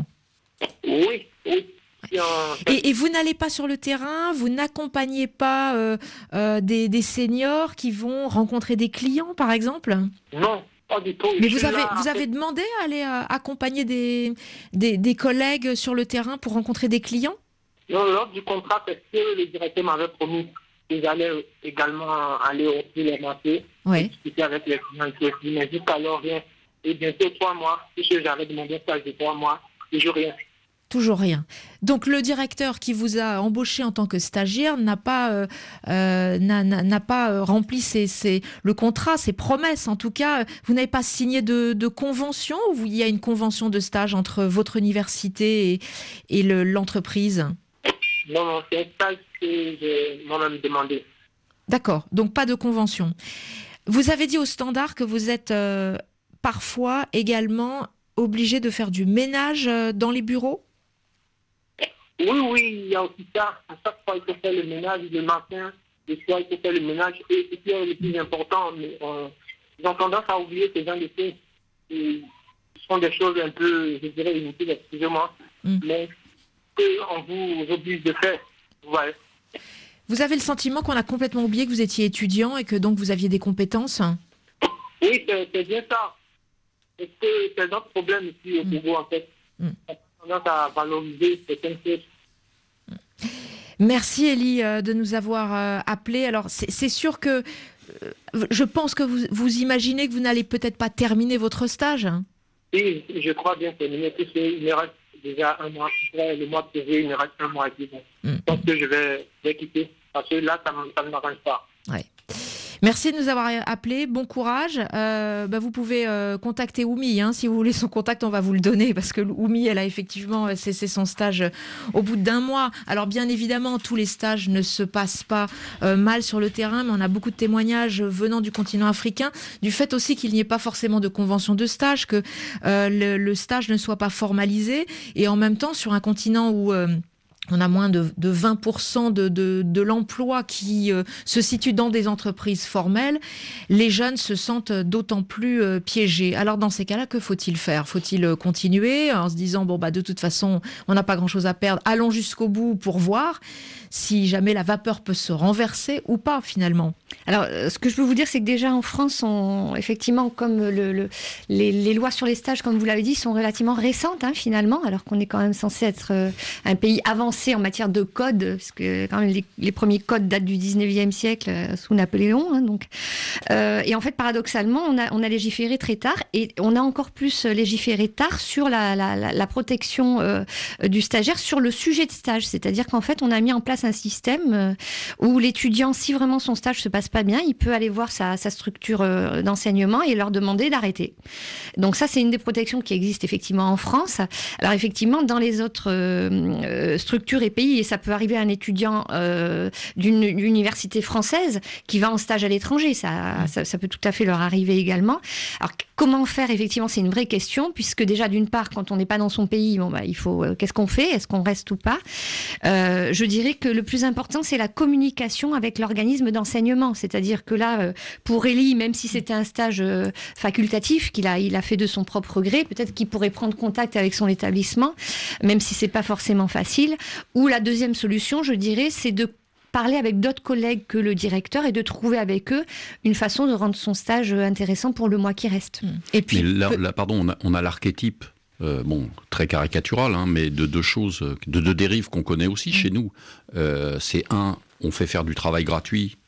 Oui, oui. Et, et vous n'allez pas sur le terrain, vous n'accompagnez pas euh, euh, des, des seniors qui vont rencontrer des clients par exemple ? Non. Pas du tout. Mais vous avez, là, vous avez demandé à aller euh, accompagner des, des, des collègues sur le terrain pour rencontrer des clients ? Non, lors du contrat, parce que le directeur m'avait promis qu'ils allaient également aller au les marchés, oui. discuter avec les clients, mais jusqu'alors rien. Et bientôt trois mois, puisque j'avais demandé un stage de trois mois, toujours rien. Toujours rien. Donc le directeur qui vous a embauché en tant que stagiaire n'a pas, euh, euh, n'a, n'a, n'a pas euh, rempli ses, ses, le contrat, ses promesses. En tout cas, vous n'avez pas signé de, de convention ou il y a une convention de stage entre votre université et, et le, l'entreprise ? Non, non, c'est un stage que j'ai moi-même demandé. D'accord, donc pas de convention. Vous avez dit au Standard que vous êtes euh, parfois également obligé de faire du ménage euh, dans les bureaux ? Oui, oui, il y a aussi ça. À chaque fois, il faut faire le ménage le matin, le soir, il faut faire le ménage. Et ce qui est le plus important, mais, euh, ils ont tendance à oublier ces gens de choses. Ce sont des choses un peu, je dirais, inutiles, excusez-moi, mm. mais qu'on vous oblige de faire. Ouais. Vous avez le sentiment qu'on a complètement oublié que vous étiez étudiant et que donc vous aviez des compétences ? Oui, c'est, c'est bien ça. Parce que c'est notre problème ici au Togo, mm. en fait. Mm. On a tendance à valoriser certaines choses. Merci Élie de nous avoir appelés. Alors c'est, c'est sûr que je pense que vous, vous imaginez que vous n'allez peut-être pas terminer votre stage. Oui, je crois bien terminer, puisqu'il me reste déjà un mois. Le mois de février, il me reste un mois et demi. Mm. Je pense que je vais, je vais quitter, parce que là, ça, ça ne m'arrange pas. Ouais. Merci de nous avoir appelés, bon courage. Euh, bah vous pouvez euh, contacter Oumi, hein, si vous voulez son contact, on va vous le donner, parce que Oumi, elle a effectivement cessé son stage au bout d'un mois. Alors bien évidemment, tous les stages ne se passent pas euh, mal sur le terrain, mais on a beaucoup de témoignages venant du continent africain, du fait aussi qu'il n'y ait pas forcément de convention de stage, que euh, le, le stage ne soit pas formalisé, et en même temps, sur un continent où... Euh, on a moins de, de vingt pour cent de, de, de l'emploi qui euh, se situe dans des entreprises formelles, les jeunes se sentent d'autant plus euh, piégés. Alors dans ces cas-là, que faut-il faire ? Faut-il continuer en se disant, bon, bah, de toute façon, on n'a pas grand-chose à perdre, allons jusqu'au bout pour voir si jamais la vapeur peut se renverser ou pas, finalement ? Alors, ce que je peux vous dire, c'est que déjà en France, on, effectivement, comme le, le, les, les lois sur les stages, comme vous l'avez dit, sont relativement récentes, hein, finalement, alors qu'on est quand même censé être euh, un pays avancé en matière de code, parce que quand même les, les premiers codes datent du dix-neuvième siècle, euh, sous Napoléon. Hein, donc. Euh, et en fait, paradoxalement, on a, on a légiféré très tard, et on a encore plus légiféré tard sur la, la, la, la protection euh, du stagiaire, sur le sujet de stage. C'est-à-dire qu'en fait, on a mis en place un système euh, où l'étudiant, si vraiment son stage se passe pas bien, il peut aller voir sa, sa structure euh, d'enseignement et leur demander d'arrêter. Donc ça, c'est une des protections qui existe effectivement en France. Alors effectivement, dans les autres euh, structures et pays, et ça peut arriver à un étudiant euh, d'une université française qui va en stage à l'étranger, ça, ça, ça peut tout à fait leur arriver également. Alors comment faire, effectivement, c'est une vraie question, puisque déjà, d'une part, quand on n'est pas dans son pays, bon, bah, il faut, euh, qu'est-ce qu'on fait ? Est-ce qu'on reste ou pas ? euh, Je dirais que le plus important, c'est la communication avec l'organisme d'enseignement. C'est-à-dire que là, euh, pour Élie, même si c'était un stage euh, facultatif, qu'il a, il a fait de son propre gré, peut-être qu'il pourrait prendre contact avec son établissement, même si c'est pas forcément facile. Ou la deuxième solution, je dirais, c'est de parler avec d'autres collègues que le directeur et de trouver avec eux une façon de rendre son stage intéressant pour le mois qui reste. Et puis, mais là, là, pardon, on a, on a l'archétype, euh, bon, très caricatural, hein, mais de deux choses, de deux dérives qu'on connaît aussi mmh. chez nous. Euh, c'est un, on fait faire du travail gratuit,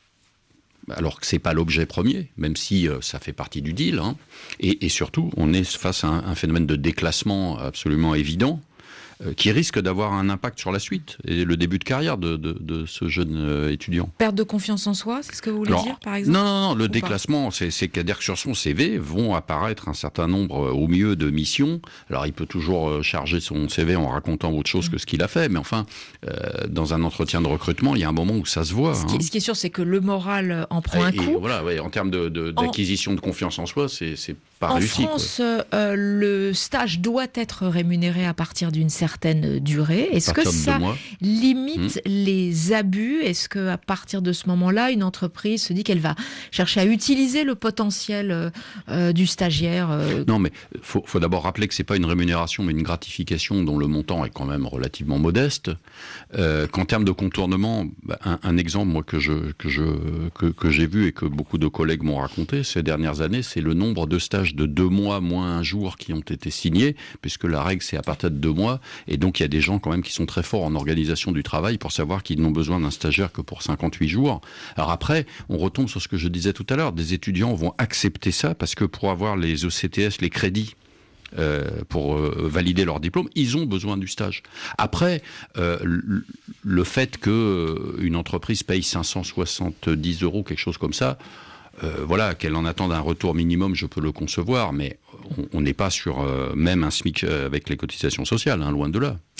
alors que c'est pas l'objet premier, même si euh, ça fait partie du deal. Hein. Et, et surtout, on est face à un, un phénomène de déclassement absolument évident, qui risque d'avoir un impact sur la suite et le début de carrière de, de, de ce jeune euh, étudiant. Perte de confiance en soi, c'est ce que vous voulez Alors, dire, par exemple ? Non, non, non, le déclassement, c'est, c'est qu'à dire que sur son C V vont apparaître un certain nombre, euh, au mieux, de missions. Alors, il peut toujours euh, charger son C V en racontant autre chose mmh. que ce qu'il a fait, mais enfin, euh, dans un entretien de recrutement, il y a un moment où ça se voit. Ce qui, hein. ce qui est sûr, c'est que le moral en prend et, un coup. Et voilà, ouais, en termes de, de, d'acquisition en... de confiance en soi, c'est, c'est pas en réussi. En France, euh, le stage doit être rémunéré à partir d'une certaine durée. Est-ce que ça limite mmh. les abus ? Est-ce qu'à partir de ce moment-là, une entreprise se dit qu'elle va chercher à utiliser le potentiel euh, du stagiaire euh... Non, mais il faut, faut d'abord rappeler que ce n'est pas une rémunération, mais une gratification dont le montant est quand même relativement modeste. Euh, qu'en termes de contournement, un, un exemple moi, que, je, que, je, que, que j'ai vu et que beaucoup de collègues m'ont raconté ces dernières années, c'est le nombre de stages de deux mois moins un jour qui ont été signés, puisque la règle c'est à partir de deux mois, et donc il y a des gens quand même qui sont très forts en organisation du travail pour savoir qu'ils n'ont besoin d'un stagiaire que pour cinquante-huit jours. Alors après, on retombe sur ce que je disais tout à l'heure, des étudiants vont accepter ça parce que pour avoir les E C T S, les crédits, Euh, pour euh, valider leur diplôme, ils ont besoin du stage. Après, euh, le, le fait que euh, une entreprise paye cinq cent soixante-dix euros, quelque chose comme ça, euh, voilà, qu'elle en attende un retour minimum, je peux le concevoir, mais on n'est pas sur euh, même un SMIC avec les cotisations sociales, hein, loin de là.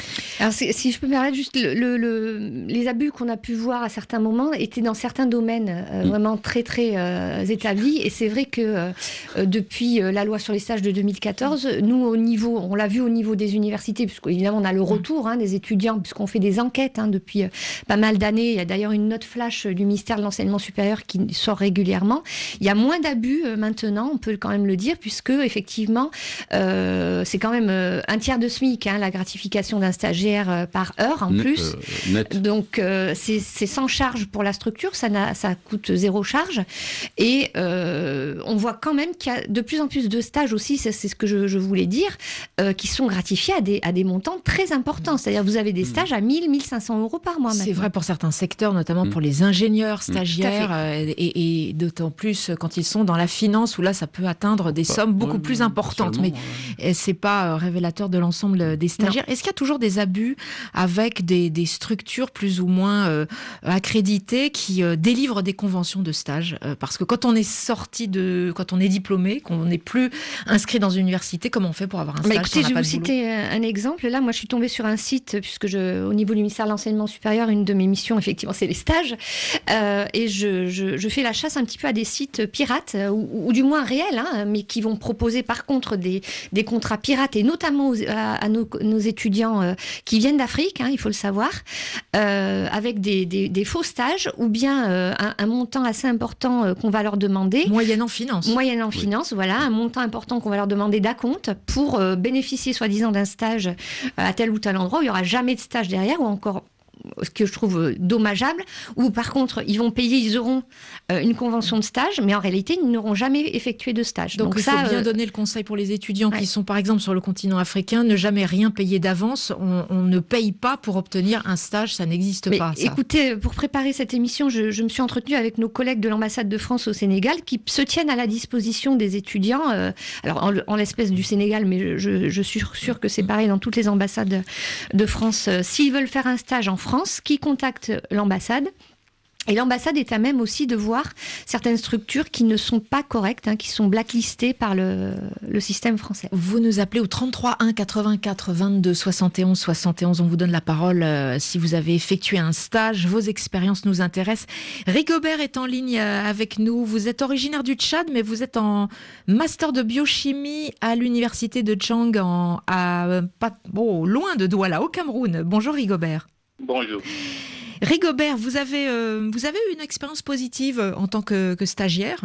Alors, si je peux me permettre, juste le, le, le, les abus qu'on a pu voir à certains moments étaient dans certains domaines euh, vraiment très très euh, établis. Et c'est vrai que euh, depuis euh, la loi sur les stages de deux mille quatorze, nous au niveau, on l'a vu au niveau des universités, puisqu'évidemment on a le retour hein, des étudiants, puisqu'on fait des enquêtes hein, depuis euh, pas mal d'années. Il y a d'ailleurs une note flash du ministère de l'Enseignement supérieur qui sort régulièrement. Il y a moins d'abus euh, maintenant, on peut quand même le dire, puisque effectivement euh, c'est quand même euh, un tiers de SMIC hein, la gratification d'un stagiaire euh, par heure en net, plus. Euh, net. Donc euh, c'est, c'est sans charge pour la structure, ça, n'a, ça coûte zéro charge. Et euh, on voit quand même qu'il y a de plus en plus de stages aussi, c'est, c'est ce que je, je voulais dire, euh, qui sont gratifiés à des, à des montants très importants. C'est-à-dire vous avez des stages à mille, mille cinq cents euros par mois maintenant. C'est vrai pour certains secteurs, notamment mmh. pour les ingénieurs, stagiaires, euh, et, et d'autant plus quand ils sont dans la finance, où là ça peut atteindre des bah, sommes beaucoup ouais, plus importantes. Mais ouais. c'est pas révélateur de l'ensemble des stagiaires. Non. Est-ce qu'il y a toujours des abus avec des, des structures plus ou moins euh, accréditées qui euh, délivrent des conventions de stage euh, parce que quand on est sorti de, quand on est diplômé, qu'on n'est plus inscrit dans une université, comment on fait pour avoir un stage? Bah écoutez, je vais vous citer un exemple. Là, moi, je suis tombée sur un site puisque je, au niveau du ministère de l'Enseignement supérieur, une de mes missions, effectivement, c'est les stages, euh, et je, je, je fais la chasse un petit peu à des sites pirates ou, ou du moins réels, hein, mais qui vont proposer par contre des, des contrats pirates et notamment aux, à, à nos, nos étudiants euh, qui viennent d'Afrique, hein, il faut le savoir, euh, avec des, des, des faux stages ou bien euh, un, un montant assez important euh, qu'on va leur demander. Moyennant finance. Moyennant oui. finance, voilà, un montant important qu'on va leur demander d'acompte pour euh, bénéficier soi-disant d'un stage euh, à tel ou tel endroit où il n'y aura jamais de stage derrière ou encore ce que je trouve dommageable, ou par contre, ils vont payer, ils auront euh, une convention de stage, mais en réalité, ils n'auront jamais effectué de stage. Donc, Donc il ça, faut bien euh... donner le conseil pour les étudiants ouais. qui sont, par exemple, sur le continent africain, ne jamais rien payer d'avance. On, on ne paye pas pour obtenir un stage, ça n'existe mais pas. Ça. Écoutez, pour préparer cette émission, je, je me suis entretenue avec nos collègues de l'ambassade de France au Sénégal, qui se tiennent à la disposition des étudiants, euh, alors en, en l'espèce du Sénégal, mais je, je suis sûre que c'est pareil dans toutes les ambassades de France. Euh, s'ils veulent faire un stage en France, France, qui contacte l'ambassade. Et l'ambassade est à même aussi de voir certaines structures qui ne sont pas correctes, hein, qui sont blacklistées par le, le système français. Vous nous appelez au trente-trois un quatre-vingt-quatre vingt-deux soixante et onze soixante et onze. On vous donne la parole euh, si vous avez effectué un stage. Vos expériences nous intéressent. Rigobert est en ligne euh, avec nous. Vous êtes originaire du Tchad, mais vous êtes en master de biochimie à l'université de Tchang, en, à, euh, pas, bon, loin de Douala, au Cameroun. Bonjour Rigobert. Bonjour. Rigobert, vous avez, euh, vous avez eu une expérience positive en tant que, que stagiaire?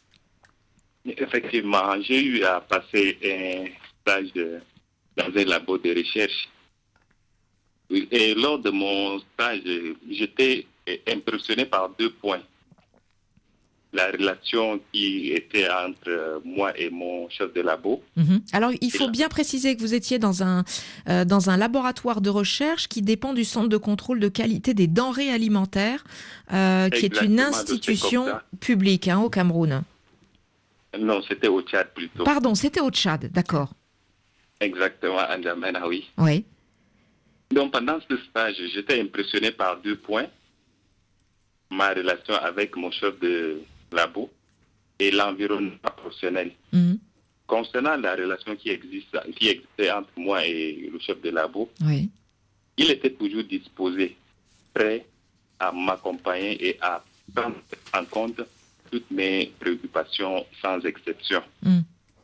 Effectivement, j'ai eu à passer un stage de, dans un labo de recherche. Et lors de mon stage, j'étais impressionné par deux points. La relation qui était entre moi et mon chef de labo. Mmh. Alors, il faut bien préciser que vous étiez dans un, euh, dans un laboratoire de recherche qui dépend du Centre de contrôle de qualité des denrées alimentaires, euh, qui est une institution publique hein, au Cameroun. Non, c'était au Tchad plutôt. Pardon, c'était au Tchad, d'accord. Exactement, à N'Djamena, oui. Oui. Donc, pendant ce stage, j'étais impressionné par deux points. Ma relation avec mon chef de labo et l'environnement professionnel. Mmh. Concernant la relation qui existe, qui existait entre moi et le chef de labo, oui. il était toujours disposé, prêt à m'accompagner et à prendre en compte toutes mes préoccupations sans exception. Mmh.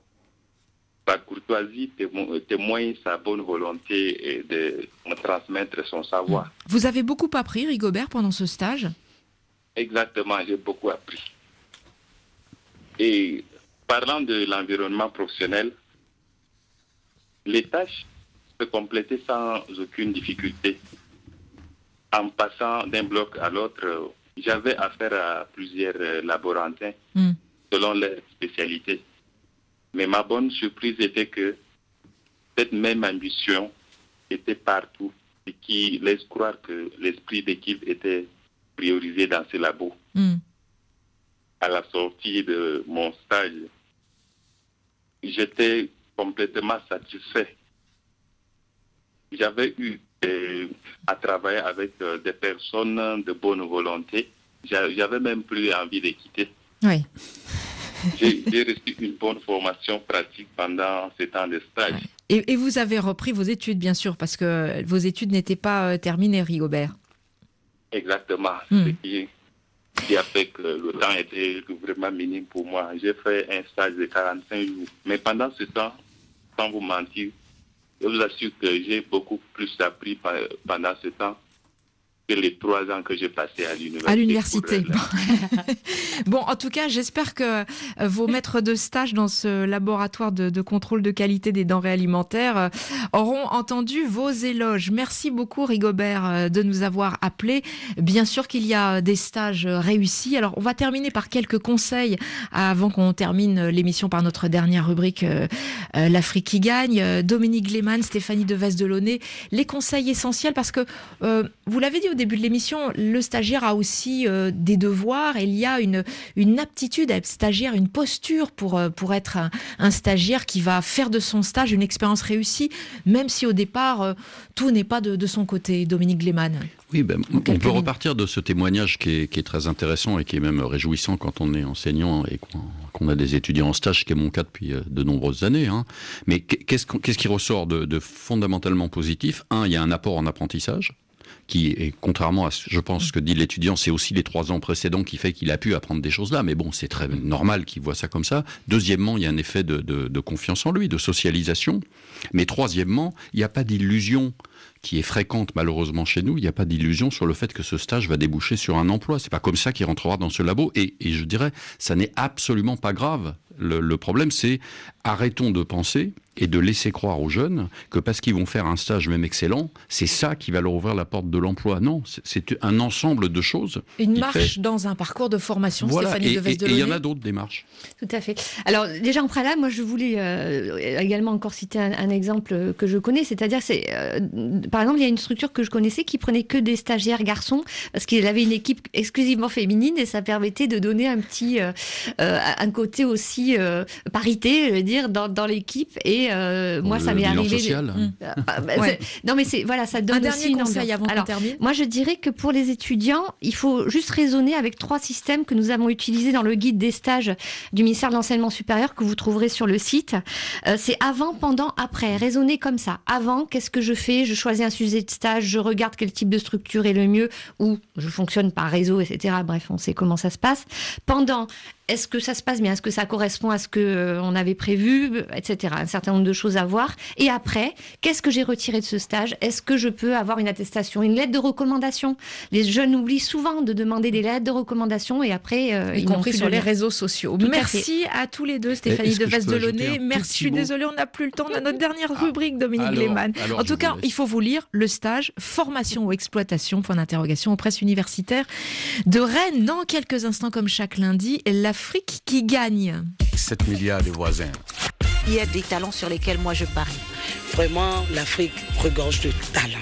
Par courtoisie, témo- témoigne sa bonne volonté de me transmettre son savoir. Vous avez beaucoup appris, Rigobert, pendant ce stage ? Exactement, j'ai beaucoup appris. Et parlant de l'environnement professionnel, les tâches se complétaient sans aucune difficulté. En passant d'un bloc à l'autre, j'avais affaire à plusieurs laborantins mm. selon leur spécialité. Mais ma bonne surprise était que cette même ambition était partout et qui laisse croire que l'esprit d'équipe était priorisé dans ces labos. Mm. À la sortie de mon stage, j'étais complètement satisfait. J'avais eu euh, à travailler avec euh, des personnes de bonne volonté. J'avais même plus envie de quitter. Oui. j'ai, j'ai reçu une bonne formation pratique pendant ces temps de stage. Et, et vous avez repris vos études, bien sûr, parce que vos études n'étaient pas euh, terminées, Rigobert. Exactement. Mm. Ce qui, qui a fait que le temps était vraiment minime pour moi. J'ai fait un stage de quarante-cinq jours. Mais pendant ce temps, sans vous mentir, je vous assure que j'ai beaucoup plus appris pendant ce temps que les trois ans que j'ai passés à l'université. À l'université. Bon, en tout cas, j'espère que vos maîtres de stage dans ce laboratoire de, de contrôle de qualité des denrées alimentaires auront entendu vos éloges. Merci beaucoup, Rigobert, de nous avoir appelés. Bien sûr qu'il y a des stages réussis. Alors, on va terminer par quelques conseils avant qu'on termine l'émission par notre dernière rubrique, euh, l'Afrique qui gagne. Dominique Lehmann, Stéphanie Devez de Launay, les conseils essentiels, parce que euh, vous l'avez dit au début de l'émission, le stagiaire a aussi euh, des devoirs. Et il y a une, une aptitude à être stagiaire, une posture pour, euh, pour être un, un stagiaire qui va faire de son stage une expérience réussie, même si au départ, euh, tout n'est pas de, de son côté. Dominique Lehmann. Oui, ben, on peut lignes. repartir de ce témoignage qui est, qui est très intéressant et qui est même réjouissant quand on est enseignant et qu'on, qu'on a des étudiants en stage, ce qui est mon cas depuis de nombreuses années. Hein. Mais qu'est-ce, qu'est-ce qui ressort de, de fondamentalement positif ? Un, il y a un apport en apprentissage, qui est, contrairement à, je pense, ce que dit l'étudiant, c'est aussi les trois ans précédents qui fait qu'il a pu apprendre des choses là. Mais bon, c'est très normal qu'il voit ça comme ça. Deuxièmement, il y a un effet de, de, de confiance en lui, de socialisation. Mais troisièmement, il n'y a pas d'illusion qui est fréquente malheureusement chez nous. Il n'y a pas d'illusion sur le fait que ce stage va déboucher sur un emploi. C'est pas comme ça qu'il rentrera dans ce labo. Et, et je dirais, ça n'est absolument pas grave. Le, le problème, c'est arrêtons de penser et de laisser croire aux jeunes que parce qu'ils vont faire un stage même excellent, c'est ça qui va leur ouvrir la porte de l'emploi. Non, c'est, c'est un ensemble de choses. Une marche fait... dans un parcours de formation, voilà. Stéphanie Devez de Launay. Et il y en a d'autres démarches. Tout à fait. Alors déjà en préalable, moi je voulais euh, également encore citer un, un exemple que je connais, c'est-à-dire c'est euh, par exemple il y a une structure que je connaissais qui prenait que des stagiaires garçons parce qu'il avait une équipe exclusivement féminine et ça permettait de donner un petit euh, euh, un côté aussi euh, parité, je veux dire, dans, dans l'équipe. Et euh, moi, ça m'est arrivé. Social. Mmh. Ah, bah, ouais. Non, mais c'est voilà, ça donne un aussi dernier conseil avant qu'on termine. Moi, je dirais que pour les étudiants, il faut juste raisonner avec trois systèmes que nous avons utilisés dans le guide des stages du ministère de l'Enseignement supérieur que vous trouverez sur le site. Euh, c'est avant, pendant, après. Raisonner comme ça. Avant, qu'est-ce que je fais ? Je choisis un sujet de stage, je regarde quel type de structure est le mieux, ou je fonctionne par réseau, et cetera. Bref, on sait comment ça se passe. Pendant, est-ce que ça se passe bien ? Est-ce que ça correspond à ce qu'on euh, avait prévu, et cetera. Un certain nombre de choses à voir. Et après, qu'est-ce que j'ai retiré de ce stage ? Est-ce que je peux avoir une attestation, une lettre de recommandation ? Les jeunes oublient souvent de demander des lettres de recommandation et après... Euh, y ils compris sur les réseaux sociaux. Tout Merci à, à tous les deux, Stéphanie Devez de Launay. Merci, je suis désolée, on n'a plus le temps. On a notre dernière ah, rubrique, Dominique alors, Lehmann. Alors, en tout cas, il faut vous lire le stage formation ou exploitation, point d'interrogation, aux presses universitaires de Rennes. Dans quelques instants, comme chaque lundi, l'Afrique qui gagne. sept milliards de voisins. Il y a des talents sur lesquels moi je parie. Vraiment, l'Afrique regorge de talents.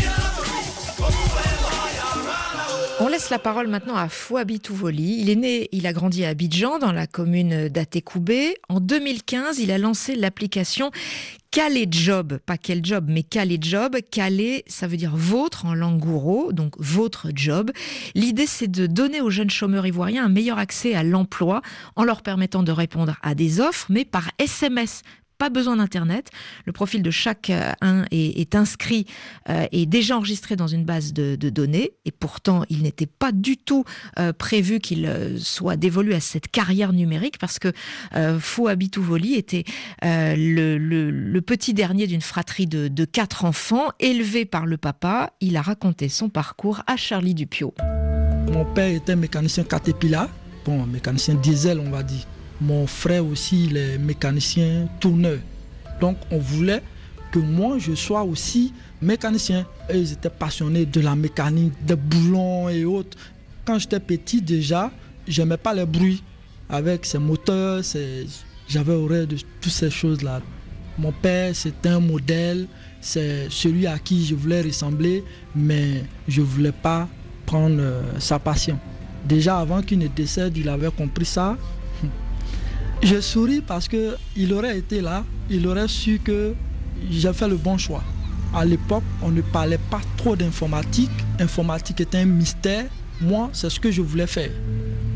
On laisse la parole maintenant à Fouabi Touvoli. Il est né, il a grandi à Abidjan, dans la commune d'Atékoubé. En deux mille quinze, il a lancé l'application Calais Job, pas quel job, mais Calais Job. Calais, ça veut dire vôtre en langue gouro, donc votre job. L'idée, c'est de donner aux jeunes chômeurs ivoiriens un meilleur accès à l'emploi en leur permettant de répondre à des offres, mais par S M S. Pas besoin d'Internet. Le profil de chacun est, est inscrit euh, et déjà enregistré dans une base de, de données. Et pourtant, il n'était pas du tout euh, prévu qu'il euh, soit dévolu à cette carrière numérique parce que euh, Fouabi Touvoli était euh, le, le, le petit dernier d'une fratrie de, de quatre enfants, élevé par le papa. Il a raconté son parcours à Charlie Dupio. Mon père était mécanicien Caterpillar, bon, mécanicien diesel, on va dire. Mon frère aussi, il est mécanicien tourneur. Donc, on voulait que moi, je sois aussi mécanicien. Et ils étaient passionnés de la mécanique, des boulons et autres. Quand j'étais petit, déjà, je n'aimais pas les bruits. Avec ces moteurs, ces... j'avais horreur de toutes ces choses-là. Mon père, c'était un modèle. C'est celui à qui je voulais ressembler, mais je ne voulais pas prendre euh, sa passion. Déjà, avant qu'il ne décède, il avait compris ça. Je souris parce qu'il aurait été là, il aurait su que j'ai fait le bon choix. À l'époque, on ne parlait pas trop d'informatique. Informatique était un mystère. Moi, c'est ce que je voulais faire.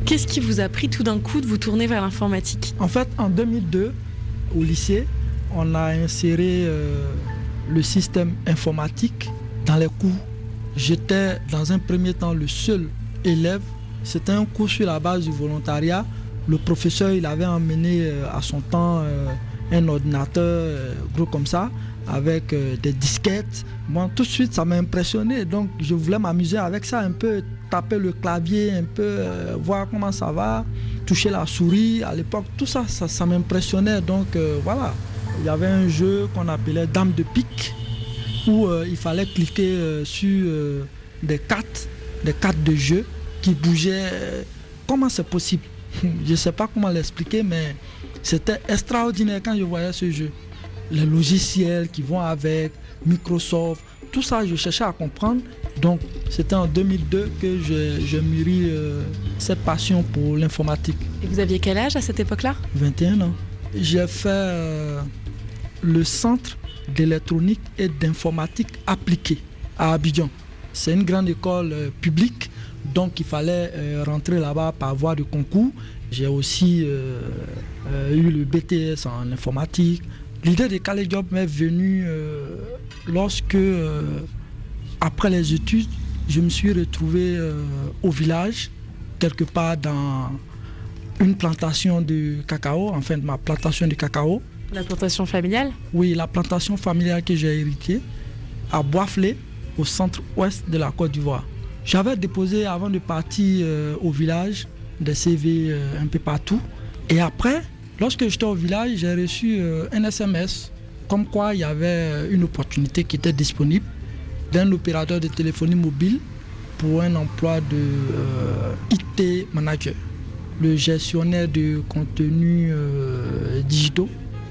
Qu'est-ce qui vous a pris tout d'un coup de vous tourner vers l'informatique ? En fait, en deux mille deux, au lycée, on a inséré euh, le système informatique dans les cours. J'étais dans un premier temps le seul élève. C'était un cours sur la base du volontariat. Le professeur, il avait emmené euh, à son temps euh, un ordinateur euh, gros comme ça, avec euh, des disquettes. Bon, tout de suite, ça m'a impressionné. Donc, je voulais m'amuser avec ça, un peu taper le clavier, un peu euh, voir comment ça va, toucher la souris. À l'époque, tout ça, ça, ça m'impressionnait. Donc, euh, voilà. Il y avait un jeu qu'on appelait Dame de pique, où euh, il fallait cliquer euh, sur euh, des cartes, des cartes de jeu qui bougeaient. Comment c'est possible ? Je ne sais pas comment l'expliquer, mais c'était extraordinaire quand je voyais ce jeu. Les logiciels qui vont avec, Microsoft, tout ça, je cherchais à comprendre. Donc, c'était en deux mille deux que je, je mûris euh, cette passion pour l'informatique. Et vous aviez quel âge à cette époque-là ? vingt et un ans. J'ai fait euh, le centre d'électronique et d'informatique appliquée à Abidjan. C'est une grande école euh, publique, donc il fallait euh, rentrer là-bas par voie de concours. J'ai aussi euh, euh, eu le B T S en informatique. L'idée de Kale Job m'est venue euh, lorsque, euh, après les études, je me suis retrouvé euh, au village, quelque part dans une plantation de cacao, enfin ma plantation de cacao. La plantation familiale ? Oui, la plantation familiale que j'ai héritée, à Boisflé, au centre-ouest de la Côte d'Ivoire. J'avais déposé, avant de partir euh, au village, des C V euh, un peu partout. Et après, lorsque j'étais au village, j'ai reçu euh, un S M S comme quoi il y avait une opportunité qui était disponible d'un opérateur de téléphonie mobile pour un emploi de euh, I T manager, le gestionnaire de contenus euh, digitaux.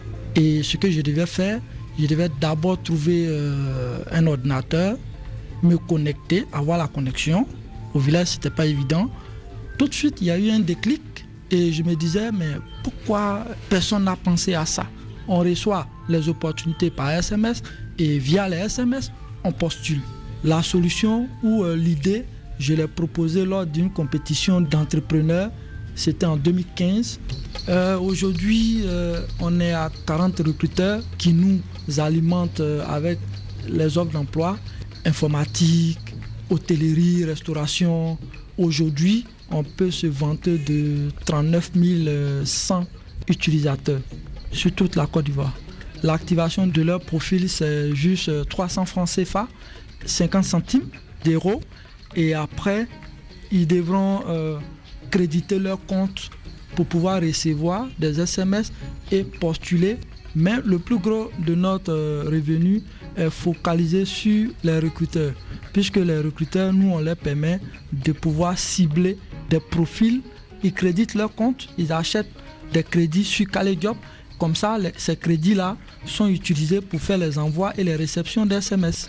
Et ce que je devais faire, je devais d'abord trouver euh, un ordinateur, me connecter, avoir la connexion. Au village, ce n'était pas évident. Tout de suite, il y a eu un déclic et je me disais, mais pourquoi personne n'a pensé à ça ? On reçoit les opportunités par S M S et via les S M S, on postule. La solution ou euh, l'idée, je l'ai proposée lors d'une compétition d'entrepreneurs. C'était en deux mille quinze. Euh, aujourd'hui, euh, on est à quarante recruteurs qui nous alimentent euh, avec les offres d'emploi, informatique, hôtellerie, restauration. Aujourd'hui, on peut se vanter de trente-neuf mille cent utilisateurs sur toute la Côte d'Ivoire. L'activation de leur profil, c'est juste trois cents francs C F A, cinquante centimes d'euros. Et après, ils devront euh, créditer leur compte pour pouvoir recevoir des S M S et postuler. Mais le plus gros de notre euh, revenu est focalisé sur les recruteurs, puisque les recruteurs, nous, on leur permet de pouvoir cibler des profils. Ils créditent leur compte, ils achètent des crédits sur Kale Job. Comme ça, les, ces crédits-là sont utilisés pour faire les envois et les réceptions des S M S.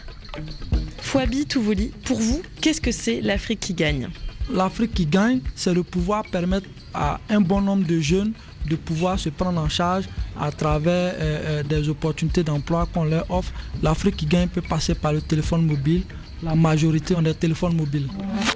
Fouabi Touvoli, pour vous, qu'est-ce que c'est l'Afrique qui gagne ? L'Afrique qui gagne, c'est de pouvoir permettre à un bon nombre de jeunes de pouvoir se prendre en charge à travers euh, euh, des opportunités d'emploi qu'on leur offre. L'Afrique qui gagne peut passer par le téléphone mobile. La majorité ont des téléphones mobiles.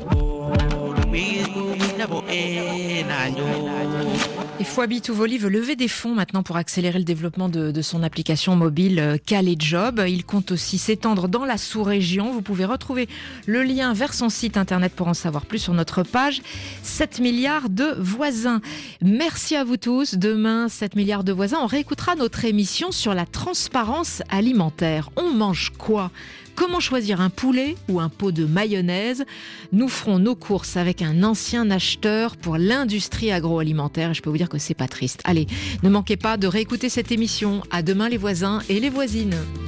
Et Fouabi Touvoli veut lever des fonds maintenant pour accélérer le développement de, de son application mobile euh, Kale Job. Il compte aussi s'étendre dans la sous-région. Vous pouvez retrouver le lien vers son site internet pour en savoir plus sur notre page sept milliards de voisins. Merci à vous tous. Demain, sept milliards de voisins, on réécoutera notre émission sur la transparence alimentaire. On mange quoi ? Comment choisir un poulet ou un pot de mayonnaise ? Nous ferons nos courses avec un ancien acheteur pour l'industrie agroalimentaire. Et je peux vous dire que c'est pas triste. Allez, ne manquez pas de réécouter cette émission. À demain les voisins et les voisines.